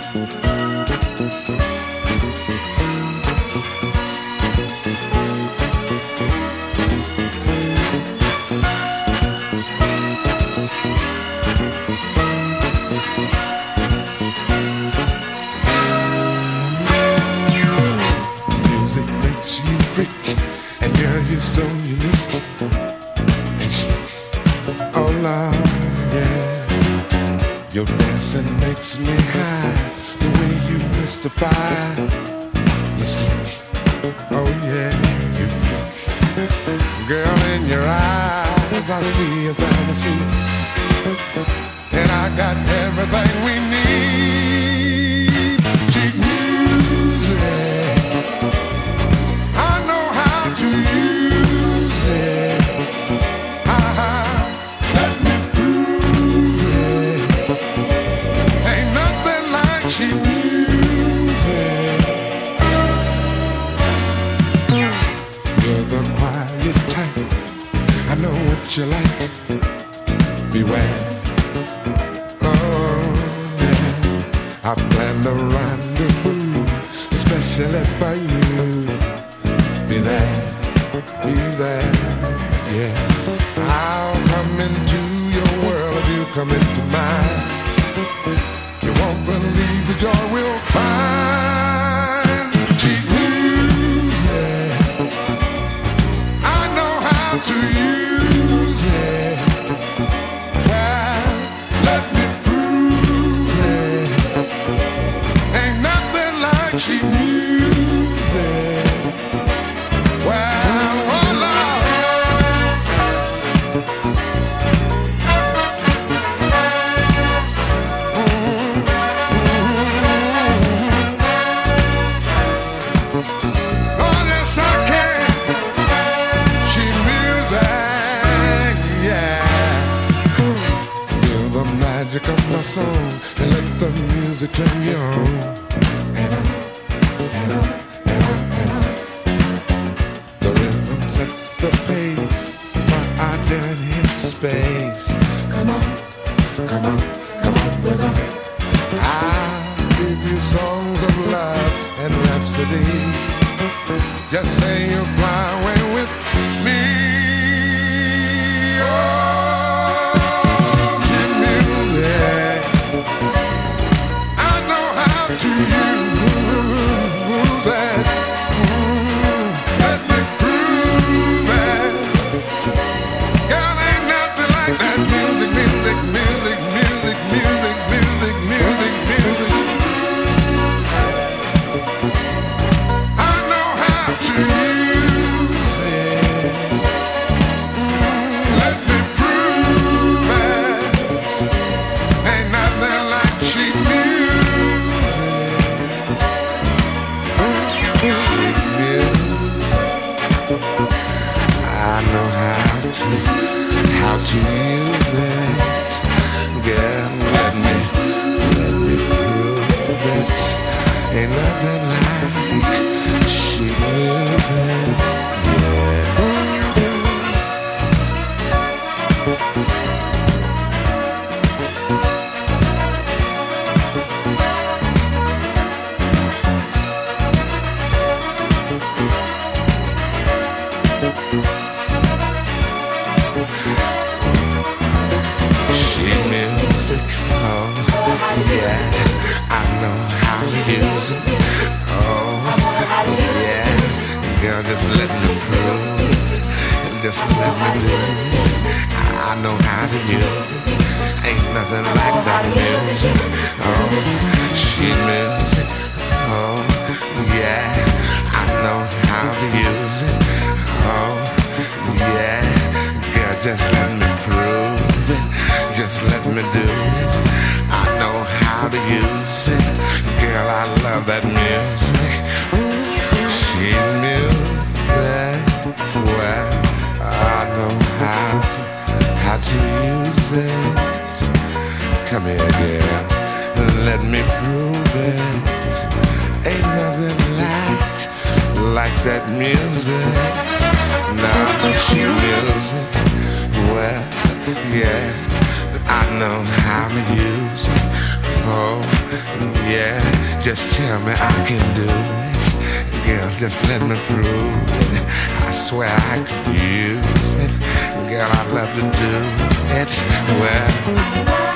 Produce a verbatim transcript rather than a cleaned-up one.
So unique and chic, oh Lord, yeah. Your dancing makes me high, the way you mystify, mystique, oh yeah, you freak. Girl, in your eyes I see a fantasy, and I got everything we need. Cheap music, I know how to use. Let me prove it. Ain't nothing like cheap music. You're the quiet type, I know what you like. Beware, oh yeah. I planned a rendezvous especially for you. Be there, be there, yeah. I'll come into your world if you come into mine. You won't believe the joy we'll find. Cheap music, I know how to use it. Well, let me prove it. Ain't nothing like cheap music. Well, oh Lord. Oh yes I can. Cheap music, yeah. Feel the magic of my song and let the music turn you on. And on, and on, and on, and on. The rhythm sets the pace, my eye journey into space. Come on, come on, come on, rhythm. I'll give you songs of love and rhapsody. Just say you'll fly away with me. Oh, cheap music, I know how to use it. Mm, let me prove it. Girl, ain't nothing like that music, music, music, music, music, music, music, music. I know how to use it. Mm, let me prove it. Ain't nothing like cheap music. Cheap music. I know how to, how to use it. Girl, let me, let me prove it. Ain't nothing like cheap music, yeah. Cheap music, oh yeah, I know how to use it. Oh yeah, girl, just let me prove it. Just let me do it. I know how to use it. Ain't nothing like that music. Oh, cheap music. Oh yeah, I know how to use it. Oh yeah, girl, just let me prove it. Just let me do it. I know how to use it. Girl, I love that music. Cheap music. Well, I know how to, how to use it. Come here, girl. Let me prove it. Ain't nothing like, like that music. Now, cheap music. Well, yeah, I know how to use it. Oh, yeah, just tell me I can do it. Girl, just let me prove it. I swear I could use it. Girl, I'd love to do it. Well,